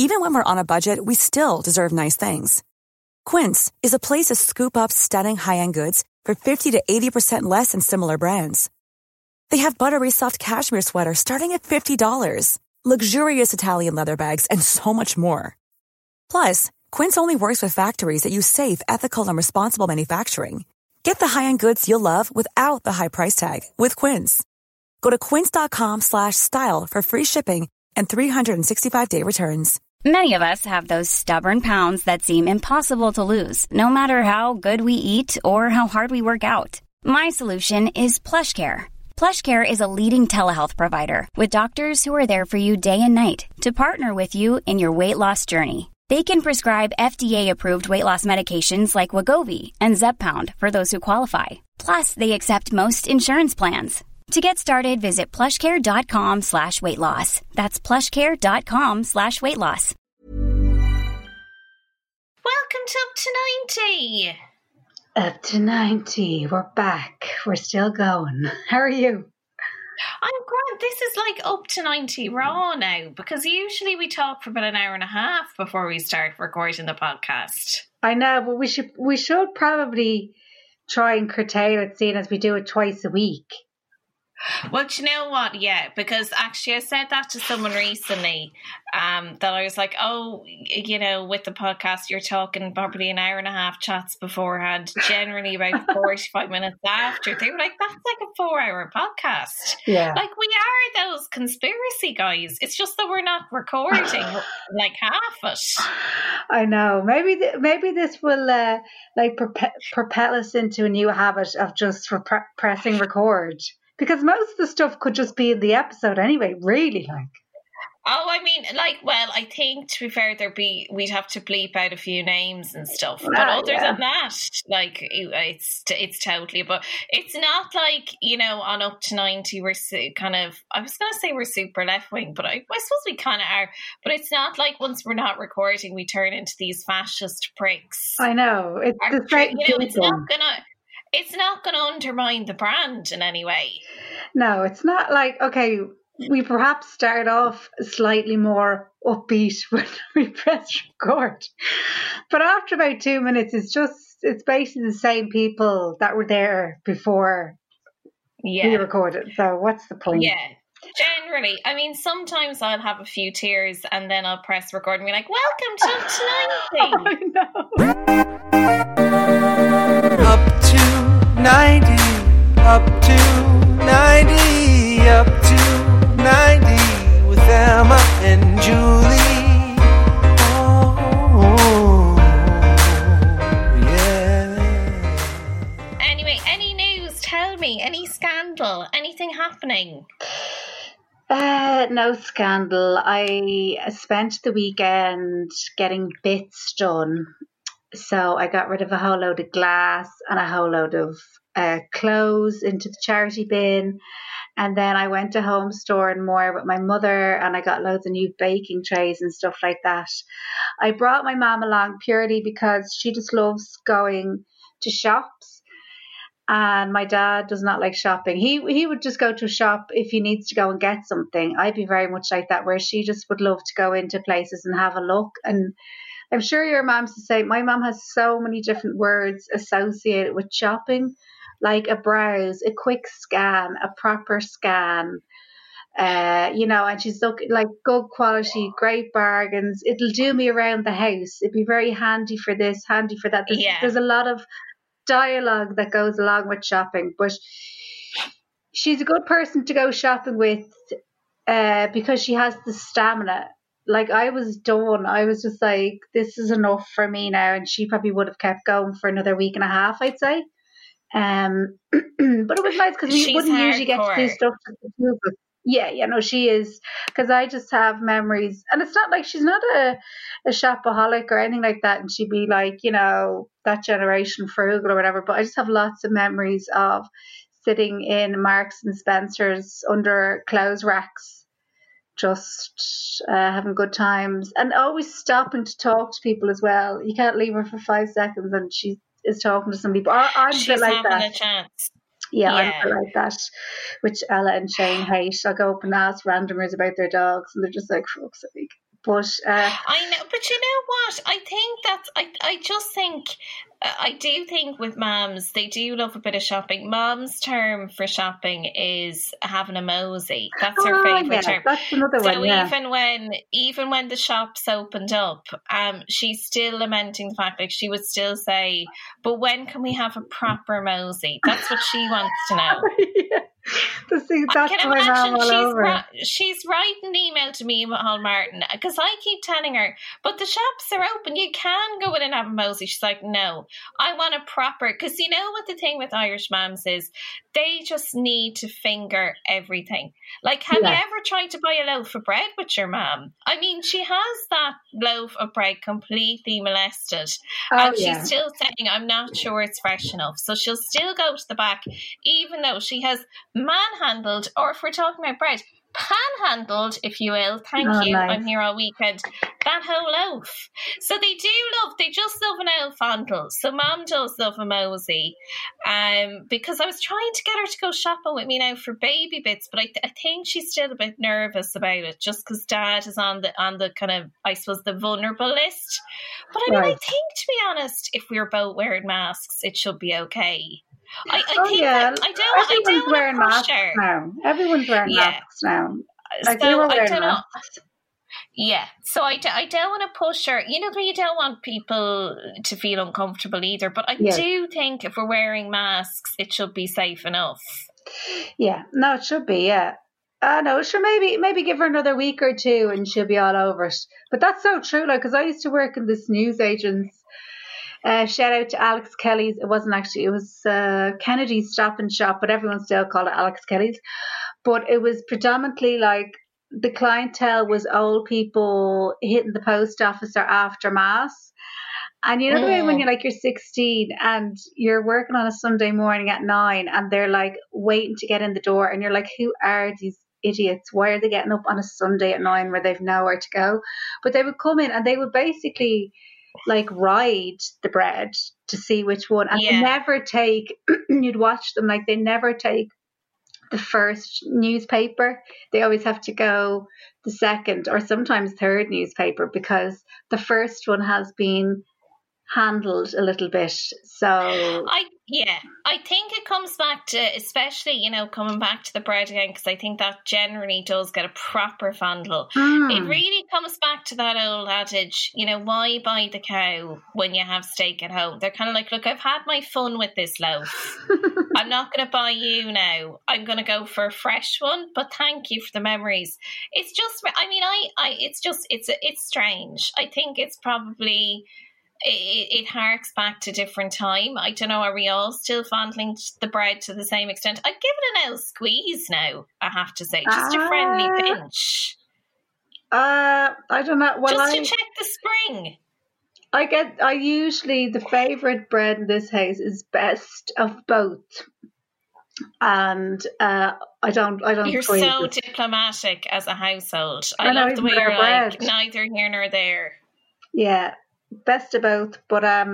Even when we're on a budget, we still deserve nice things. Quince is a place to scoop up stunning high-end goods for 50 to 80% less than similar brands. They have buttery soft cashmere sweaters starting at $50, luxurious Italian leather bags, and so much more. Plus, Quince only works with factories that use safe, ethical, and responsible manufacturing. Get the high-end goods you'll love without the high price tag with Quince. Go to quince.com/style for free shipping and 365-day returns. Many of us have those stubborn pounds that seem impossible to lose, no matter how good we eat or how hard we work out. My solution is PlushCare. PlushCare is a leading telehealth provider with doctors who are there for you day and night to partner with you in your weight loss journey. They can prescribe FDA-approved weight loss medications like Wegovy and Zepbound for those who qualify. Plus, they accept most insurance plans. To get started, visit plushcare.com/weightloss. That's plushcare.com/weightloss. Welcome to Up to 90. Up to 90. We're back. We're still going. How are you? I'm grand. This is like Up to 90 raw now, because usually we talk for about an hour and a half before we start recording the podcast. I know, but we should probably try and curtail it, seeing as we do it twice a week. Well, do you know what? Yeah, because actually I said that to someone recently, that I was like, oh, you know, with the podcast, you're talking probably an hour and a half chats beforehand, generally about 45 minutes after. They were like, that's like a 4-hour podcast. Yeah. Like, we are those conspiracy guys. It's just that we're not recording like half it. I know. Maybe this will propel us into a new habit of just pressing record. Because most of the stuff could just be in the episode anyway, really, like. Oh, I mean, like, well, I think, to be fair, we'd have to bleep out a few names and stuff. But other than that, like, it's totally, but it's not like, you know, on Up to 90, we're kind of, I was going to say we're super left-wing, but I suppose we kind of are. But it's not like once we're not recording, we turn into these fascist pricks. I know. It's the same, you know, it's not going to undermine the brand in any way. No, it's not like, okay, we perhaps start off slightly more upbeat when we press record. But after about 2 minutes, it's basically the same people that were there before we recorded. So what's the point? Yeah. Generally, I mean, sometimes I'll have a few tears and then I'll press record and be like, welcome to Up to 90. I know. Up to 90, up to 90, up to 90 with Emma and Julie. Oh, yeah. Anyway, any news? Tell me. Any scandal? Anything happening? No scandal. I spent the weekend getting bits done. So I got rid of a whole load of glass and a whole load of clothes into the charity bin. And then I went to Home Store and More with my mother, and I got loads of new baking trays and stuff like that. I brought my mum along purely because she just loves going to shops. And my dad does not like shopping. He would just go to a shop if he needs to go and get something. I'd be very much like that, where she just would love to go into places and have a look. And I'm sure your mom's the same. My mom has so many different words associated with shopping, like a browse, a quick scan, a proper scan, you know, and she's looking like good quality, great bargains. It'll do me around the house. It'd be very handy for this, handy for that. There's a lot of dialogue that goes along with shopping, but she's a good person to go shopping with because she has the stamina. Like, I was done. I was just like, this is enough for me now. And she probably would have kept going for another week and a half, I'd say. But it was nice because we wouldn't usually get to do stuff. Yeah, no, she is. Because I just have memories. And it's not like she's not a shopaholic or anything like that. And she'd be like, you know, that generation frugal or whatever. But I just have lots of memories of sitting in Marks and Spencer's under clothes racks, just having good times, and always stopping to talk to people as well. You can't leave her for 5 seconds and she is talking to somebody. But I'm a bit like that. A chance. Yeah, I'm a bit like that, which Ella and Shane hate. I'll go up and ask randomers about their dogs and they're just like, for fuck's sake. But I know, but you know what? I think that's. I just think. I do think with mums, they do love a bit of shopping. Mum's term for shopping is having a mosey. That's her favourite term. That's another one. So even when the shops opened up, she's still lamenting the fact, like she would still say, "But when can we have a proper mosey?" That's what she wants to know. Yeah. See, that's I can imagine she's writing an email to me, Mahal Martin, because I keep telling her, but the shops are open, you can go in and have a mosey. She's like, no, I want a proper, because you know what the thing with Irish mums is, they just need to finger everything. Like, have you ever tried to buy a loaf of bread with your mum? I mean, she has that loaf of bread completely molested, and she's still saying, I'm not sure it's fresh enough. So she'll still go to the back, even though she has manhandled, or if we're talking about bread, panhandled, if you will. Thank you. Nice. I'm here all weekend. That whole loaf. So they just love an elf handle. So Mum does love a mosey. Because I was trying to get her to go shopping with me now for baby bits, but I think she's still a bit nervous about it, just because Dad is on the kind of, I suppose, the vulnerable list. But I mean, I think, to be honest, if we were both wearing masks, it should be okay. I think everyone's wearing masks now. Everyone's wearing masks now. Like so we were wearing masks. Yeah, so I don't want to push her. You know, you don't want people to feel uncomfortable either. But I do think if we're wearing masks, it should be safe enough. Yeah, no, it should be. Yeah, no, sure. Maybe give her another week or two, and she'll be all over it. But that's so true. Like, because I used to work in this newsagent's. Shout out to Alex Kelly's. It was Kennedy's Stop and Shop, but everyone still called it Alex Kelly's. But it was predominantly like the clientele was old people hitting the post office or after mass. And you know the way when you're 16 and you're working on a Sunday morning at 9 and they're like waiting to get in the door and you're like, who are these idiots? Why are they getting up on a Sunday at 9 where they've nowhere to go? But they would come in and they would basically like ride the bread to see which one, and they never take you'd watch them, like they never take the first newspaper. They always have to go the second or sometimes third newspaper because the first one has been handled a little bit. So I think it comes back to, especially, you know, coming back to the bread again, because I think that generally does get a proper fondle. It really comes back to that old adage, you know, why buy the cow when you have steak at home? They're kind of like, look, I've had my fun with this loaf. I'm not going to buy you now. I'm going to go for a fresh one, but thank you for the memories. It's just, I mean, it's strange. I think it's probably... It harks back to different time. I don't know, are we all still fondling the bread to the same extent? I'd give it an L squeeze now, I have to say. Just a friendly pinch. I don't know. Well, just to check the spring. I usually, the favourite bread in this house is best of both. And I don't. You're so diplomatic as a household. I love the way you're like, neither here nor there. Yeah. Best of both, but I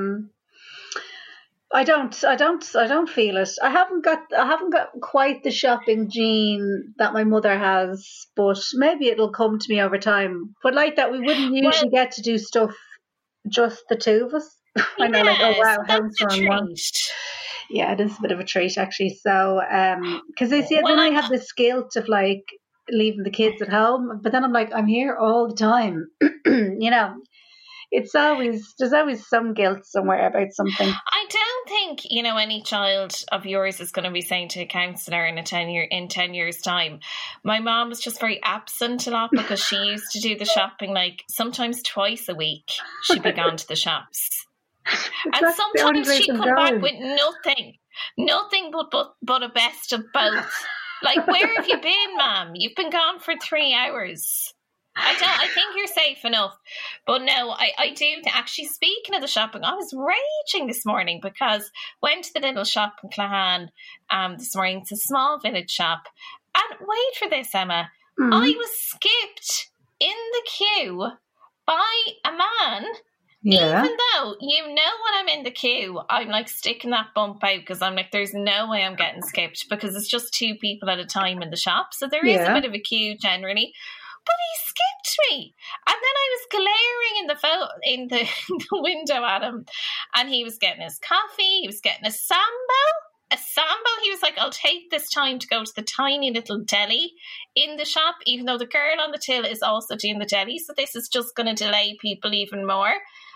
don't feel it. I haven't got quite the shopping gene that my mother has, but maybe it'll come to me over time. But like that, we wouldn't usually get to do stuff just the two of us. I know, like, oh wow, that's a treat. Yeah, it is a bit of a treat actually. So, because they see then I have this guilt of like leaving the kids at home, but then I'm like, I'm here all the time, you know. There's always some guilt somewhere about something. I don't think, you know, any child of yours is going to be saying to a counsellor in 10 years time, my mom was just very absent a lot because she used to do the shopping like sometimes twice a week. She'd be gone to the shops. And sometimes she'd come back with nothing but a best of both. Like, where have you been, Mom? You've been gone for 3 hours. I think you're safe enough. But no, I do. Actually, speaking of the shopping, I was raging this morning because went to the little shop in Clahan this morning. It's a small village shop. And wait for this, Emma. I was skipped in the queue by a man. Yeah. Even though you know when I'm in the queue, I'm like sticking that bump out because I'm like, there's no way I'm getting skipped because it's just 2 people at a time in the shop. So there is a bit of a queue generally. he skipped me. And then I was glaring in the window at him, and he was getting his coffee, he was getting a sambo. He was like, I'll take this time to go to the tiny little deli in the shop, even though the girl on the till is also doing the deli, so this is just going to delay people even more.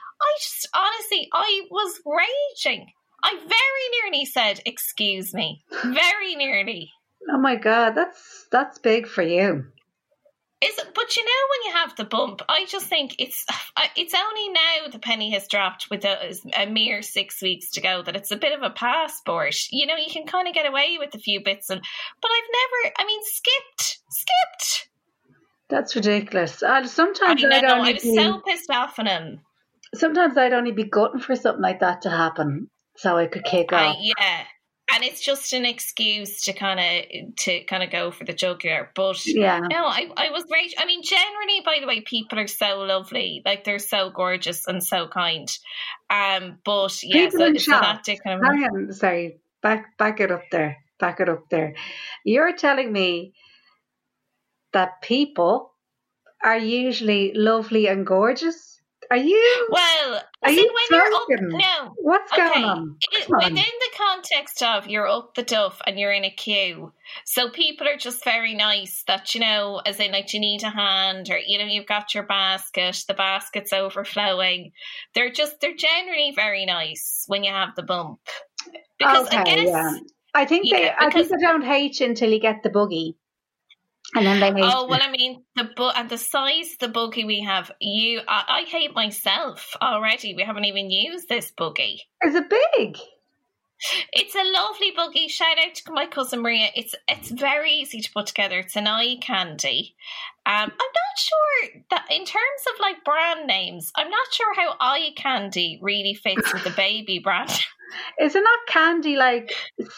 I was raging. I very nearly said, excuse me. Very nearly. Oh my God, that's big for you. But you know, when you have the bump, I just think it's only now the penny has dropped with a mere 6 weeks to go that it's a bit of a passport. You know, you can kind of get away with a few bits, but I've never, skipped. That's ridiculous. Sometimes I was so pissed off on him. Sometimes I'd only be gutting for something like that to happen so I could kick off. Yeah. And it's just an excuse to kind of go for the jugular. But yeah. No, I was raging. I mean, generally, by the way, people are so lovely. Like, they're so gorgeous and so kind. But yeah, people so that kind of... Hang on, sorry. Back it up there. You're telling me that people are usually lovely and gorgeous? Are you? Well, when you're up, no. What's going on? Within the context of you're up the duff and you're in a queue, so people are just very nice. That, you know, as in, like, you need a hand, or, you know, you've got your basket, the basket's overflowing. They're generally very nice when you have the bump. Because okay, I guess, yeah. I think they don't hate you until you get the boogie. And then they hate well, I mean, the size of the buggy we have, I hate myself already. We haven't even used this buggy. Is it big? It's a lovely buggy. Shout out to my cousin Maria. It's very easy to put together. It's an eye candy. I'm not sure that in terms of like brand names, I'm not sure how eye candy really fits with the baby brand. Is it not candy like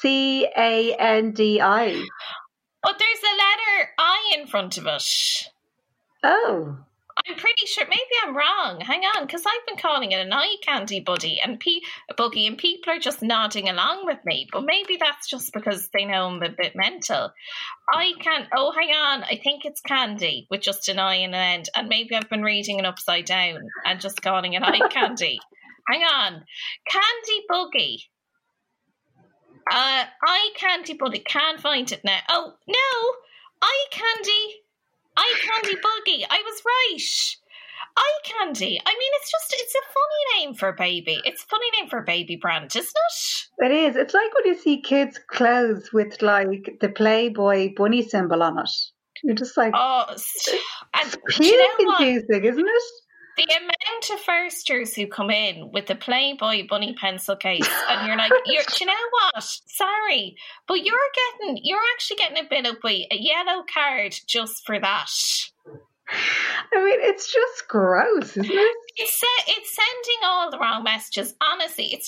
CANDI? But there's a letter I in front of it. Oh. I'm pretty sure. Maybe I'm wrong. Hang on, because I've been calling it an eye candy buggy, and people are just nodding along with me. But maybe that's just because they know I'm a bit mental. Hang on. I think it's candy with just an eye and an end. And maybe I've been reading it upside down and just calling it eye candy. Hang on. Candy buggy. Eye candy buggy. Can't find it now. Oh, no. Eye candy buggy. I was right. Eye candy. I mean, it's a funny name for a baby. It's a funny name for a baby brand, isn't it? It is. It's like when you see kids' clothes with like the Playboy bunny symbol on it. You're just like, it's confusing, isn't it? The amount of firsters who come in with the Playboy bunny pencil case, and you're like, you know what? Sorry, but you're actually getting a bit of a yellow card just for that. I mean, it's just gross, isn't it? It's sending all the wrong messages. Honestly, it's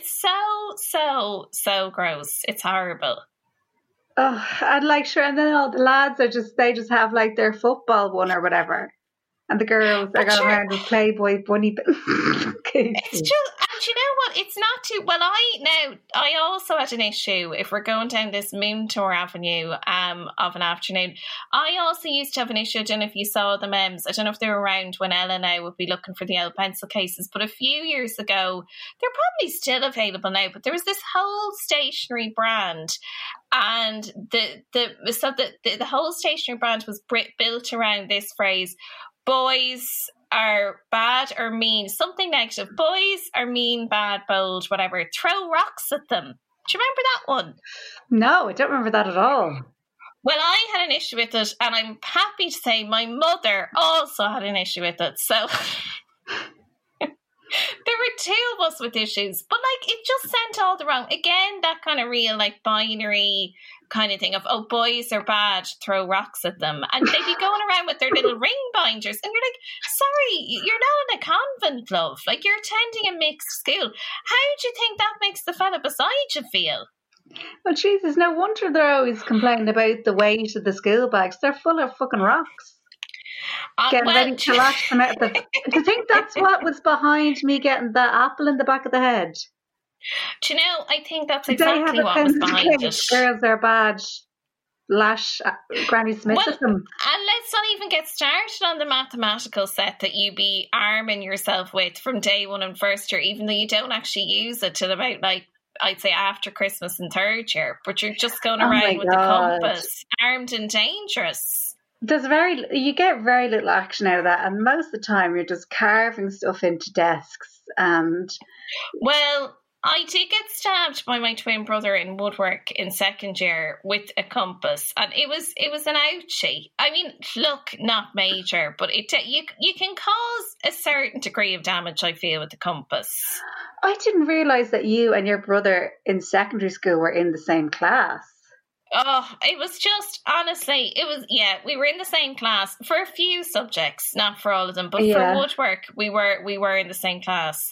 so gross. It's horrible. Oh, and like, sure, and then all the lads they just have like their football one or whatever. And the girls are going around with Playboy bunny. It's just, and you know what? It's not too well. I also had an issue. If we're going down this Moon Tour Avenue of an afternoon, I also used to have an issue. I don't know if you saw the memes. I don't know if they were around when Ella now would be looking for the old pencil cases. But a few years ago, they're probably still available now. But there was this whole stationery brand. And the whole stationery brand was built around this phrase: boys are bad or mean, something negative. Boys are mean, bad, bold, whatever. Throw rocks at them. Do you remember that one? No, I don't remember that at all. Well, I had an issue with it, and I'm happy to say my mother also had an issue with it. So there were two of us with issues, but like it just sent all the wrong. Again, that kind of real like binary kind of thing of, oh, boys are bad, throw rocks at them, and they'd be going around with their little ring binders, and you're like, sorry, you're not in a convent, love, like you're attending a mixed school. How do you think that makes the fella beside you feel? Well, Jesus, no wonder they're always complaining about the weight of the school bags. They're full of fucking rocks. Getting ready to lash them out. Do you think that's what was behind me getting the apple in the back of the head? Do you know, I think that's exactly what was behind it. Girls are bad. lash Granny Smith at them. And let's not even get started on the mathematical set that you be arming yourself with from day one and first year, even though you don't actually use it till about, like, I'd say after Christmas and third year, but you're just going around with the compass, armed and dangerous. You get very little action out of that, and most of the time you're just carving stuff into desks. And well, I did get stabbed by my twin brother in woodwork in second year with a compass, and it was an ouchie. I mean, look, not major, but you can cause a certain degree of damage, I feel, with the compass. I didn't realise that you and your brother in secondary school were in the same class. Oh, it was just, honestly, we were in the same class for a few subjects, not for all of them, but for woodwork, we were in the same class.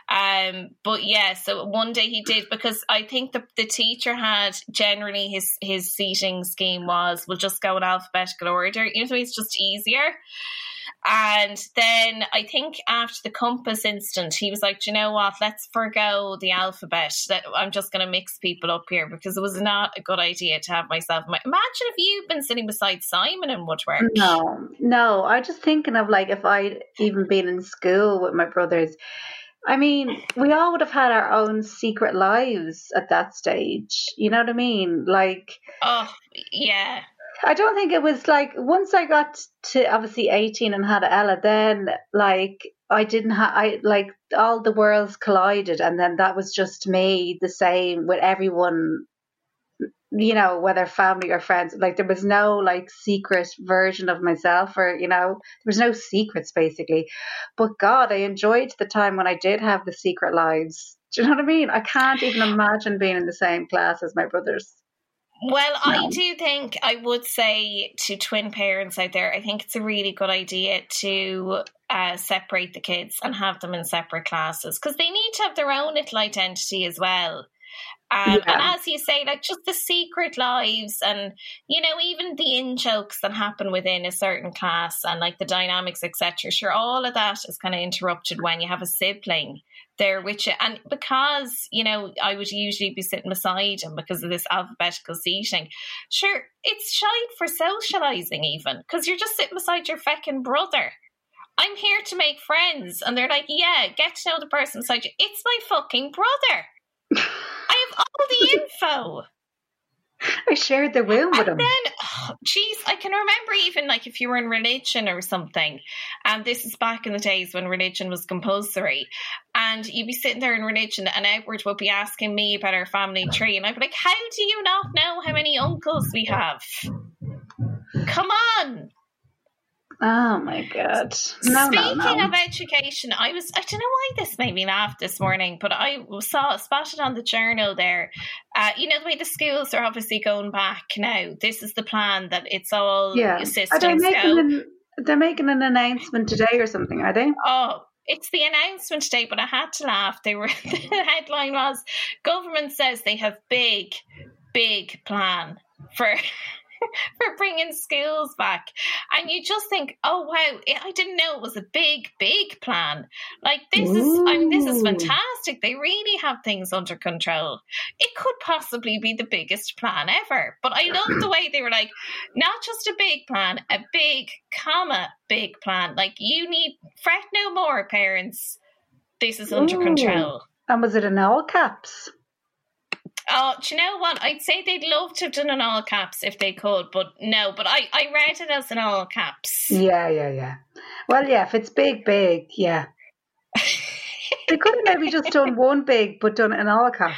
But yeah, so one day he did, because I think the teacher had generally his seating scheme was, we'll just go in alphabetical order, you know, it's just easier. And then I think after the compass incident, he was like, do you know what, let's forgo the alphabet. I'm just going to mix people up here, because it was not a good idea to have myself. Imagine if you'd been sitting beside Simon in woodwork. No, I'm just thinking of, like, if I'd even been in school with my brothers. I mean, we all would have had our own secret lives at that stage. You know what I mean? Like, oh, yeah. I don't think it was like, once I got to obviously 18 and had Ella, then like like all the worlds collided, and then that was just me, the same with everyone, you know, whether family or friends. Like there was no like secret version of myself, or, you know, there was no secrets basically. But God, I enjoyed the time when I did have the secret lives. Do you know what I mean? I can't even imagine being in the same class as my brothers. Well, I do think, I would say to twin parents out there, I think it's a really good idea to separate the kids and have them in separate classes, because they need to have their own little identity as well. And as you say, like, just the secret lives and, you know, even the in-jokes that happen within a certain class and like the dynamics, etc. Sure, all of that is kind of interrupted when you have a sibling there, which, and because, you know, I would usually be sitting beside him because of this alphabetical seating. Sure, it's shite for socialising even, because you're just sitting beside your feckin' brother. I'm here to make friends. And they're like, yeah, get to know the person beside you. It's my fucking brother. I have all the info. I shared the room with him. And then, I can remember even like if you were in religion or something, and this is back in the days when religion was compulsory, and you'd be sitting there in religion and Edward would be asking me about our family tree, and I'd be like, how do you not know how many uncles we have? Come on. Oh my God. Speaking of education, I don't know why this made me laugh this morning, but I spotted on the journal there, you know, the way the schools are obviously going back now. This is the plan that it's all systems go. They're making an announcement today or something, are they? Oh, it's the announcement today, but I had to laugh. The headline was, government says they have big plan for bringing schools back. And you just think, oh wow, I didn't know it was a big plan. Like this is fantastic. They really have things under control. It could possibly be the biggest plan ever. But I love the way they were like, not just a big plan, a big plan. Like, you need fret no more, parents. This is under control. And was it in all caps? Oh, do you know what? I'd say they'd love to have done in all caps if they could, but no. But I read it as in all caps. Yeah. Well, yeah, if it's big, yeah. They could have maybe just done one big, but done it in all caps.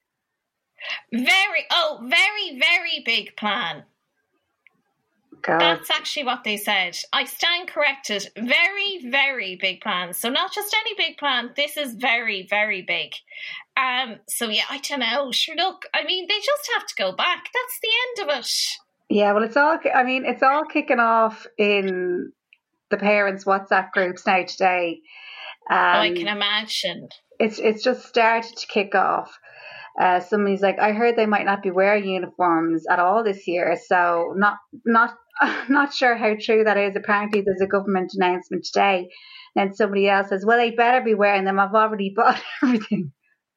Very, very big plan. God. That's actually what they said. I stand corrected. Very, very big plan. So not just any big plan. This is very, very big. So yeah, I don't know. Sure, look, I mean, they just have to go back. That's the end of it. Yeah, well, it's all kicking off in the parents' WhatsApp groups now today. I can imagine. It's just started to kick off. Somebody's like, I heard they might not be wearing uniforms at all this year. So not sure how true that is. Apparently there's a government announcement today. And somebody else says, well, they better be wearing them. I've already bought everything.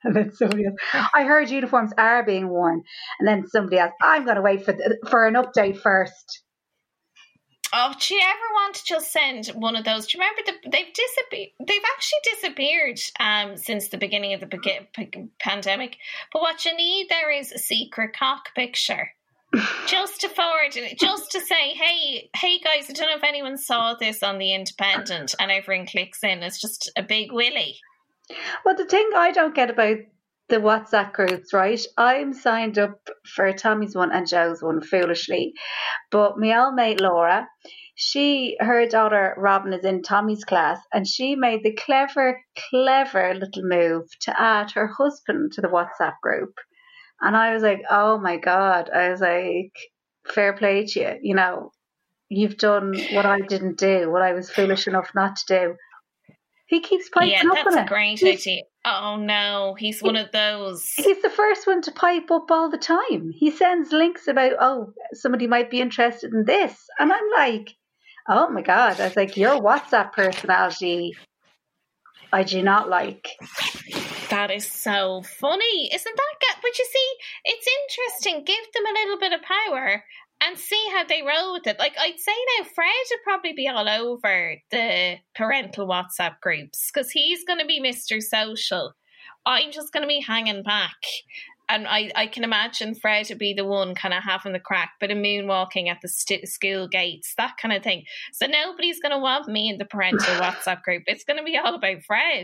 And then somebody else, I heard uniforms are being worn. And then somebody else, I'm going to wait for an update first. Oh, do you ever want to just send one of those? Do you remember they've disappeared? They've actually disappeared since the beginning of the pandemic. But what you need there is a secret cock picture. Just to forward it, just to say, hey guys, I don't know if anyone saw this on The Independent, and everyone clicks in. It's just a big willy. Well, the thing I don't get about the WhatsApp groups, right? I'm signed up for Tommy's one and Joe's one, foolishly. But my old mate Laura, her daughter Robin is in Tommy's class, and she made the clever little move to add her husband to the WhatsApp group. And I was like, oh my God. I was like, fair play to you. You know, you've done what I didn't do, what I was foolish enough not to do. He keeps piping up on it. Yeah, that's a great idea. Oh no, he's one of those. He's the first one to pipe up all the time. He sends links about, oh, somebody might be interested in this. And I'm like, oh my God. I was like, your WhatsApp personality, I do not like. That is so funny. Isn't that? But you see, it's interesting. Give them a little bit of power and see how they roll with it. Like, I'd say now, Fred would probably be all over the parental WhatsApp groups because he's going to be Mr. Social. I'm just going to be hanging back. And I can imagine Fred would be the one kind of having the crack, bit of moonwalking at the school gates, that kind of thing. So nobody's going to want me in the parental WhatsApp group. It's going to be all about Fred.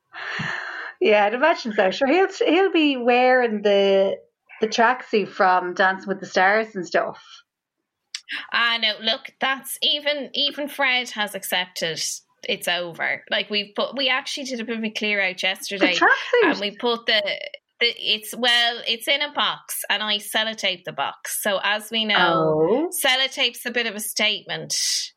Yeah, I'd imagine so. Sure, he'll be wearing the tracksuit from Dancing with the Stars and stuff. No, look, that's even Fred has accepted it's over. Like we actually did a bit of a clear out yesterday, and we put it's in a box, and I sellotape the box. So as we know, sellotape's a bit of a statement.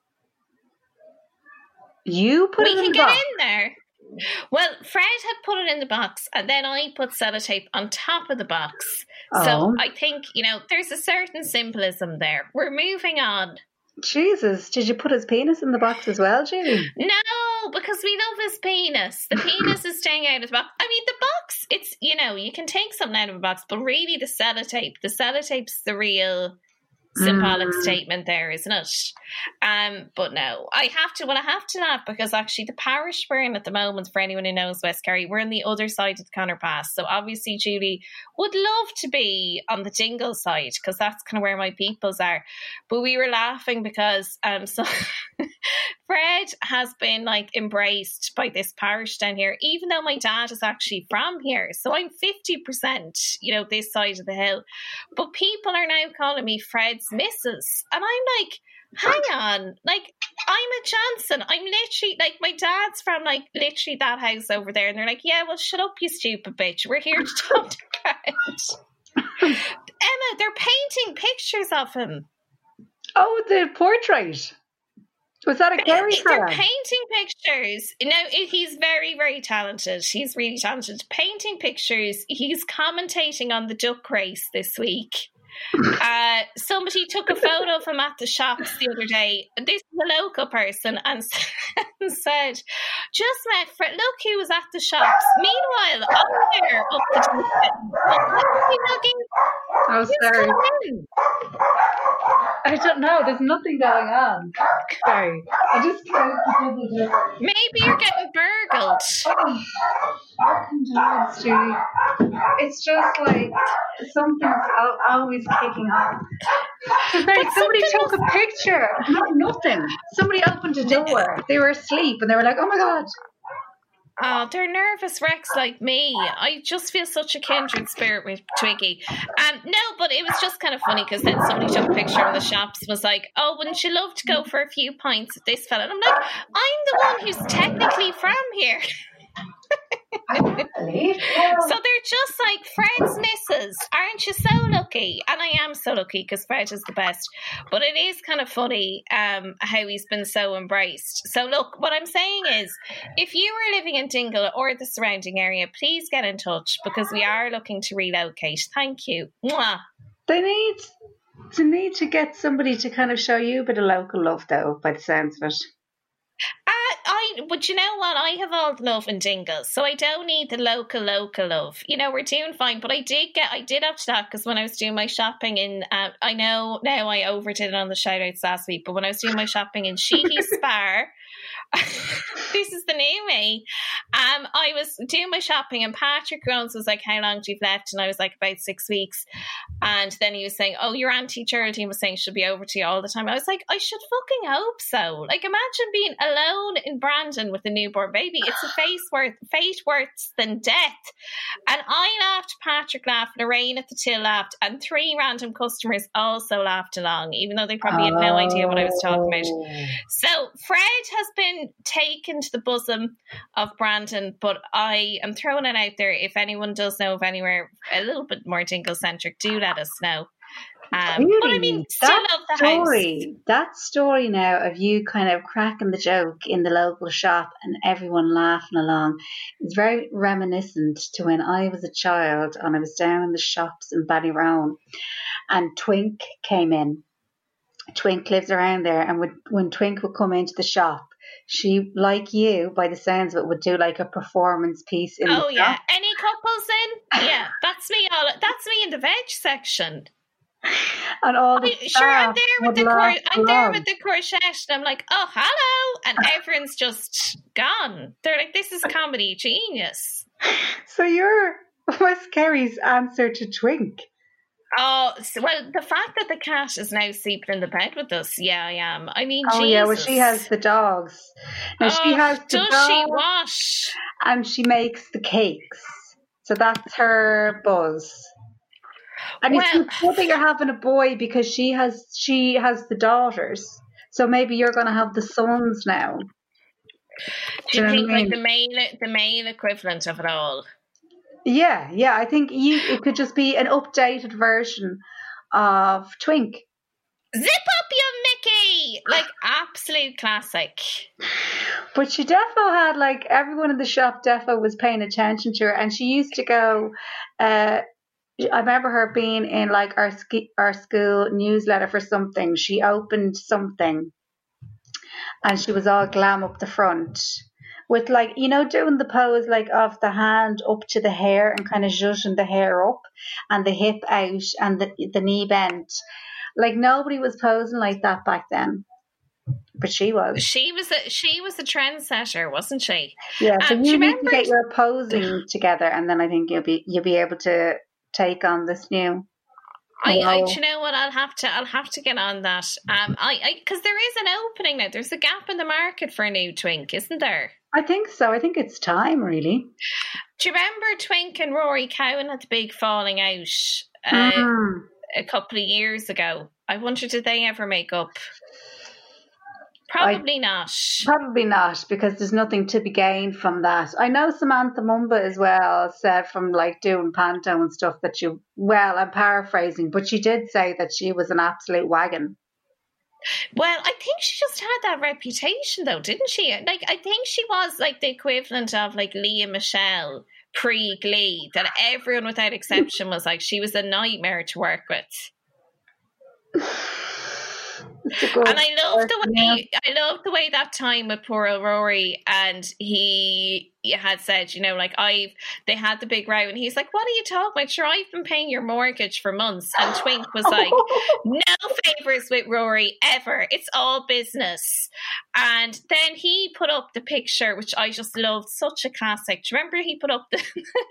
You put it in the box. We can get in there. Well, Fred had put it in the box, and then I put sellotape on top of the box. So I think, there's a certain symbolism there. We're moving on. Jesus, did you put his penis in the box as well, Julie? No, because we love his penis. The penis is staying out of the box. I mean, the box, it's, you can take something out of a box, but really the sellotape's the real symbolic statement there, isn't it? But no, I have to laugh because actually the parish we're in at the moment, for anyone who knows West Kerry, we're on the other side of the Connor Pass. So obviously Julie would love to be on the Dingle side because that's kind of where my peoples are. But we were laughing because so Fred has been embraced by this parish down here, even though my dad is actually from here. So I'm 50%, this side of the hill. But people are now calling me Fred's missus. And I'm like, hang on, I'm a Johnson. I'm literally, my dad's from, literally that house over there. And they're like, yeah, well, shut up, you stupid bitch. We're here to talk to Fred. Emma, they're painting pictures of him. Oh, the portrait. Was that a Kerry fan? They're painting pictures. No, he's very, very talented. He's really talented. Painting pictures. He's commentating on the duck race this week. Somebody took a photo of him at the shops the other day. This is a local person and said, just met Fred. Look who was at the shops. Meanwhile, I'm there up the Oh, sorry. I don't know. There's nothing going on. Sorry. I just closed the double door. Maybe you're getting burgled. Fucking dogs, Julie. It's just something's always kicking on. Somebody took a picture. Nothing. Somebody opened a door. They were asleep and they were like, oh my God. Oh, they're nervous wrecks like me. I just feel such a kindred spirit with Twiggy. No, but it was just kind of funny because then somebody took a picture of the shops and was like, oh, wouldn't you love to go for a few pints with this fella? And I'm like, I'm the one who's technically from here. So they're just like Fred's missus. Aren't you so lucky? And I am so lucky because Fred is the best. But it is kind of funny how he's been so embraced. So look, what I'm saying is, if you are living in Dingle or the surrounding area, please get in touch because we are looking to relocate. Thank you. Mwah. They need to get somebody to kind of show you a bit of local love, though, by the sounds of it. But you know what? I have all the love and Dingles, so I don't need the local love. You know, we're doing fine. But I did have to that because when I was doing my shopping in, I know now I overdid it on the shout outs last week, but when I was doing my shopping in Sheehy Spar, this is the new me. I was doing my shopping and Patrick Jones was like, "How long do you've left?" And I was like, "About 6 weeks." And then he was saying, "Oh, your Auntie Geraldine was saying she'll be over to you all the time." I was like, I should fucking hope so. Like, imagine being alone in Brandon with a newborn baby. It's a fate worse than death. And I laughed, Patrick laughed, Lorraine at the till laughed, and 3 random customers also laughed along, even though they probably had no idea what I was talking about. So Fred has been taken to the bosom of Brandon, but I am throwing it out there. If anyone does know of anywhere a little bit more Dingle-centric, do let us know. But I mean, still love the house. That story now of you kind of cracking the joke in the local shop and everyone laughing along is very reminiscent to when I was a child and I was down in the shops in Ballyroan and Twink came in. Twink lives around there, and when Twink would come into the shop, she, like you, by the sounds of it, would do like a performance piece in the shop. Yeah. Any couples in? Yeah, that's me. That's me in the veg section. And all the I'm there with the courgette, and I'm like, "Oh, hello," and everyone's just gone. They're like, "This is comedy genius." So you're Wes Kerry's answer to Twink. Oh, well, the fact that the cat is now sleeping in the bed with us, yeah, I am. I mean, Jesus. Yeah, well, she has the dogs. Now, she has the dogs, she wash? And she makes the cakes. So that's her buzz. And it's good that you're having a boy because she has the daughters. So maybe you're going to have the sons now. Do you think like the male equivalent of it all? Yeah. I think it could just be an updated version of Twink. Zip up, you Mickey! Like, absolute classic. But she defo had, like, everyone in the shop defo was paying attention to her, and she used to go. I remember her being in like our school newsletter for something. She opened something, and she was all glam up the front. With like, you know, doing the pose like of the hand up to the hair and kind of zhuzhing the hair up and the hip out and the knee bent. Like nobody was posing like that back then, but she was. She was a trendsetter, wasn't she? Yeah. So you need to get your posing together, and then I think you'll be able to take on this new. Do you know what? I'll have to get on that. Because there is an opening now. There's a gap in the market for a new Twink, isn't there? I think so. I think it's time, really. Do you remember Twink and Rory Cowan had the big falling out a couple of years ago? I wonder, did they ever make up? Probably not. Probably not, because there's nothing to be gained from that. I know Samantha Mumba as well said from like doing panto and stuff that I'm paraphrasing, but she did say that she was an absolute wagon. Well, I think she just had that reputation though, didn't she? Like, I think she was like the equivalent of like Leah Michelle pre-Glee, that everyone without exception was like, she was a nightmare to work with. And I love the way that time with poor old Rory, and he had said, you know, like they had the big row, and he's like, "What are you talking about? Sure, I've been paying your mortgage for months." And Twink was like, "No favours with Rory ever. It's all business." And then he put up the picture, which I just loved, such a classic. Do you remember he put up the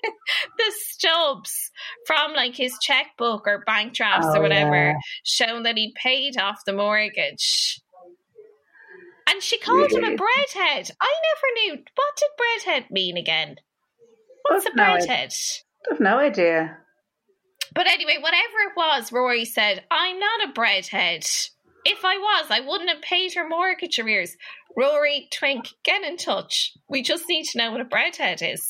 stubs from like his checkbook or bank drafts or whatever, showing that he'd paid off the mortgage? And she called him a breadhead. I never knew. What did breadhead mean again? What's a breadhead? I have no idea. But anyway, whatever it was, Rory said, "I'm not a breadhead. If I was, I wouldn't have paid her mortgage arrears." Rory, Twink, get in touch. We just need to know what a breadhead is.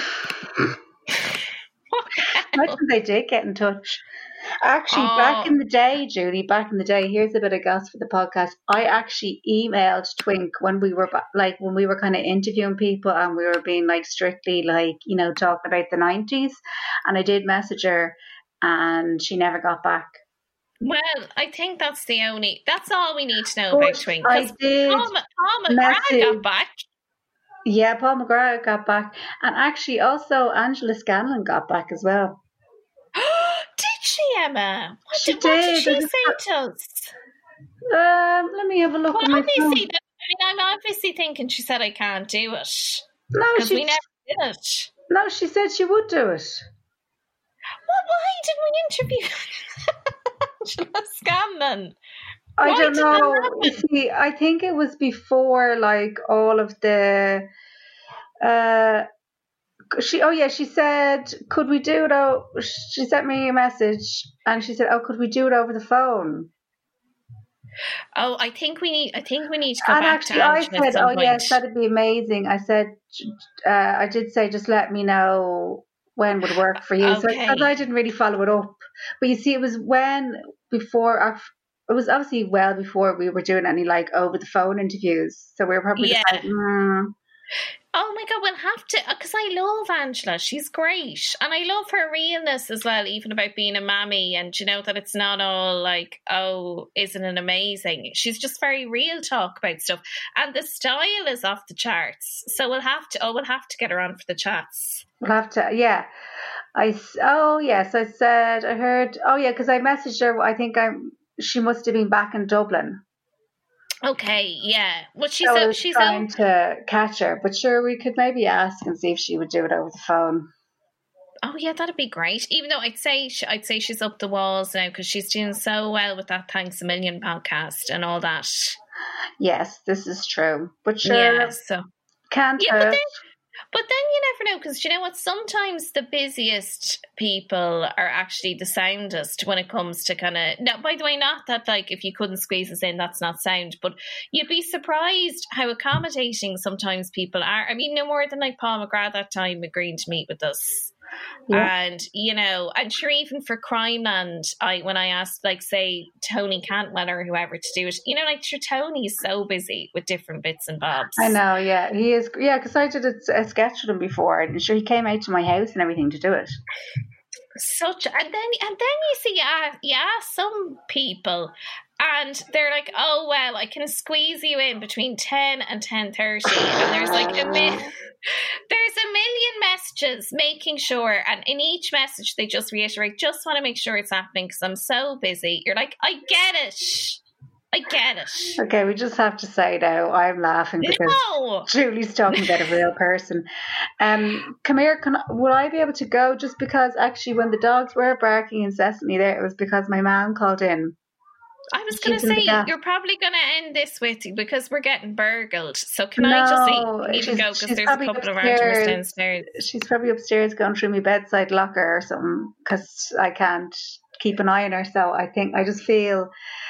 Imagine they did get in touch. Actually, back in the day, Julie, here's a bit of gossip for the podcast. I actually emailed Twink when we were kind of interviewing people and we were being like strictly like, you know, talking about the 90s. And I did message her and she never got back. Well, I think that's all we need to know about Twink. I did Paul McGrath got back. Yeah, Paul McGrath got back. And actually also Angela Scanlon got back as well. Did she, Emma? What did she say to us? Let me have a look at my phone. I'm obviously thinking she said I can't do it. No, because we never did it. No, she said she would do it. Well, why didn't we interview Angela Scanlon? I don't know. See, I think it was before, like, all of the. She said, "Could we do it?" She sent me a message, and she said, "Oh, could we do it over the phone?" Oh, I think we need to go back actually, to Angela. I said, "Oh yes, that'd be amazing." I said, I did say, "Just let me know when would work for you." Okay. So because I didn't really follow it up, but you see, it was it was obviously well before we were doing any like over the phone interviews. So we were probably just like, Oh my God, we'll have to, because I love Angela. She's great. And I love her realness as well, even about being a mammy. And you know that it's not all like, oh, isn't it amazing? She's just very real talk about stuff. And the style is off the charts. So we'll have to get her on for the chats. We'll have to, yeah. I heard, because I messaged her, I think she must have been back in Dublin. Okay, yeah. Well, she's trying to catch her, but sure, we could maybe ask and see if she would do it over the phone. Oh yeah, that'd be great. Even though I'd say she's up the walls now because she's doing so well with that Thanks a Million podcast and all that. Yes, this is true. But sure, can't hurt. But then you never know, because you know what? Sometimes the busiest people are actually the soundest when it comes to kind of... Now, by the way, not that like if you couldn't squeeze us in, that's not sound, but you'd be surprised how accommodating sometimes people are. I mean, no more than like Paul McGrath that time agreeing to meet with us. Yeah. And, you know, I'm sure even for Crimeland, when I asked, like, say, Tony Cantwell or whoever to do it, you know, like, sure, Tony's so busy with different bits and bobs. I know, yeah. He is, yeah, because I did a sketch with him before, and sure, he came out to my house and everything to do it. And then you see, you ask some people, and they're like, oh, well, I can squeeze you in between 10 and 10:30. And there's like there's a million messages making sure. And in each message, they just reiterate, just want to make sure it's happening because I'm so busy. You're like, I get it. Okay, we just have to say now, I'm laughing because Julie's talking about a real person. Come here, would I be able to go? Just because actually when the dogs were barking incessantly there, it was because my mom called in. I was going to say, you're probably going to end this with, because we're getting burgled. So can I just even go, because there's a couple of Artemis downstairs. She's probably upstairs going through my bedside locker or something, because I can't keep an eye on her. So I just feel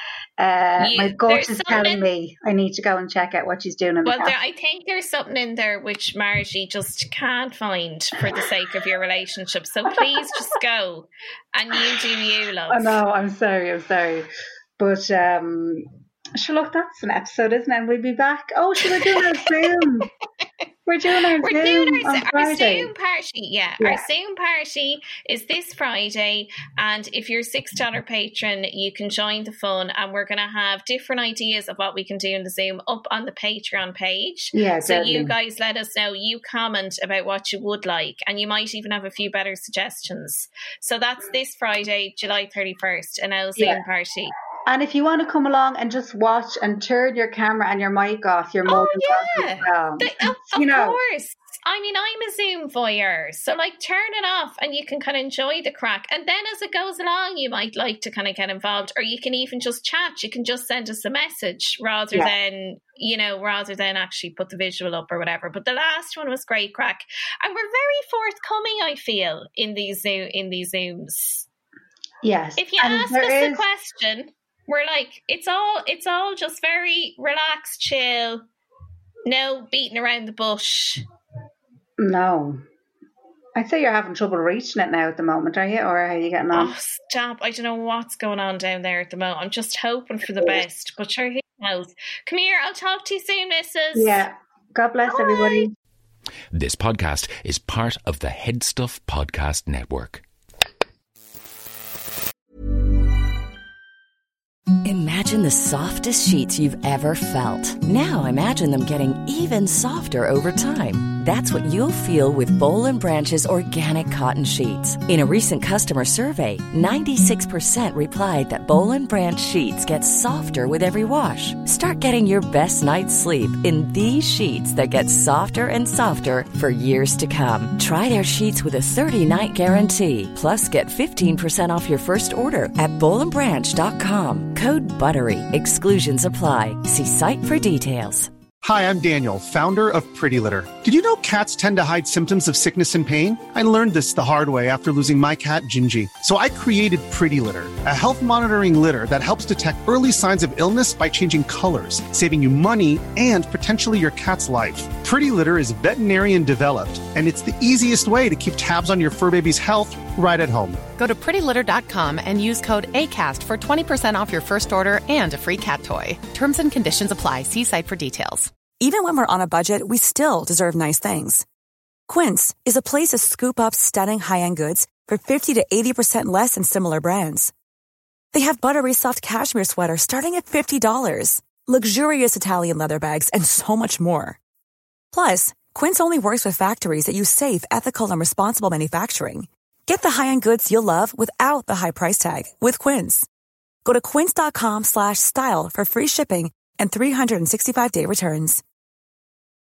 my gut is telling me I need to go and check out what she's doing in the car. I think there's something in there which Margie just can't find for the sake of your relationship. So please just go and you do you, love. I know, I'm sorry. But, sure, look, that's an episode, isn't it? And we'll be back. Oh, we're doing our Zoom. We're doing our Zoom party. Yeah, our Zoom party is this Friday. And if you're a $6 patron, you can join the fun. And we're going to have different ideas of what we can do in the Zoom up on the Patreon page. Yeah, so definitely. You guys let us know. You comment about what you would like. And you might even have a few better suggestions. So that's this Friday, July 31st, an Zoom party. And if you want to come along and just watch and turn your camera and your mic off, you're more than welcome as well. Of course. I mean, I'm a Zoom voyeur, so like turn it off and you can kind of enjoy the crack. And then as it goes along, you might like to kind of get involved, or you can even just chat. You can just send us a message rather than actually put the visual up or whatever. But the last one was great crack, and we're very forthcoming, I feel, in these Zooms. Yes. If you ask us a question, we're like, it's all just very relaxed, chill, no beating around the bush. No. I'd say you're having trouble reaching it now at the moment, are you? Or are you getting on? Oh, stop. I don't know what's going on down there at the moment. I'm just hoping for the best. But sure, who knows? Come here, I'll talk to you soon, missus. Yeah. God bless everybody. This podcast is part of the Head Stuff Podcast Network. Imagine the softest sheets you've ever felt. Now imagine them getting even softer over time. That's what you'll feel with Boll & Branch's organic cotton sheets. In a recent customer survey, 96% replied that Boll & Branch sheets get softer with every wash. Start getting your best night's sleep in these sheets that get softer and softer for years to come. Try their sheets with a 30-night guarantee. Plus, get 15% off your first order at bollandbranch.com. Code BUTTERY. Exclusions apply. See site for details. Hi, I'm Daniel, founder of Pretty Litter. Did you know cats tend to hide symptoms of sickness and pain? I learned this the hard way after losing my cat, Gingy. So I created Pretty Litter, a health monitoring litter that helps detect early signs of illness by changing colors, saving you money and potentially your cat's life. Pretty Litter is veterinarian developed, and it's the easiest way to keep tabs on your fur baby's health right at home. Go to prettylitter.com and use code ACAST for 20% off your first order and a free cat toy. Terms and conditions apply. See site for details. Even when we're on a budget, we still deserve nice things. Quince is a place to scoop up stunning high-end goods for 50 to 80% less than similar brands. They have buttery soft cashmere sweaters starting at $50, luxurious Italian leather bags, and so much more. Plus, Quince only works with factories that use safe, ethical, and responsible manufacturing. Get the high-end goods you'll love without the high price tag with Quince. Go to quince.com/style for free shipping and 365-day returns.